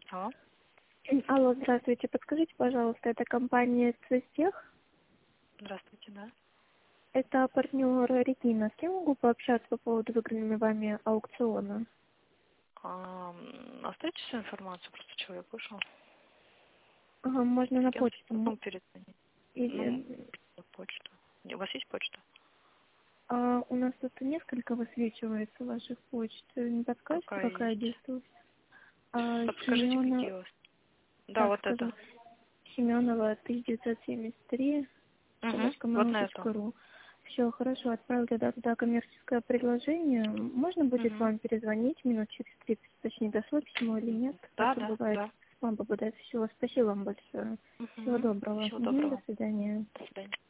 Алло. Алло, здравствуйте. Подскажите, пожалуйста, это компания Цвестех? Здравствуйте, да. Это партнер Регина. С кем могу пообщаться по поводу выигранного вами аукциона? Оставьте всю информацию, просто человек вышел. Ага, можно С на кем почту. потом перезвонить. Ну, Или... на почту. У вас есть почта? У нас тут несколько высвечивается ваших почт. Не подскажете, Какая какая есть? действует? Да подскажите, Семена... какие у вас. Да, Так, вот это. скажу. Семенова 1973 Угу. Вот на эту. @mail.ru. Все, хорошо, отправлю тогда туда коммерческое предложение. Можно будет Угу. вам перезвонить минут через 30, точнее, дошло письмо или нет? А Да, то да, бывает, да. спам попадает. Все, спасибо вам большое. Всего Угу. доброго. Всего До доброго. свидания. До свидания.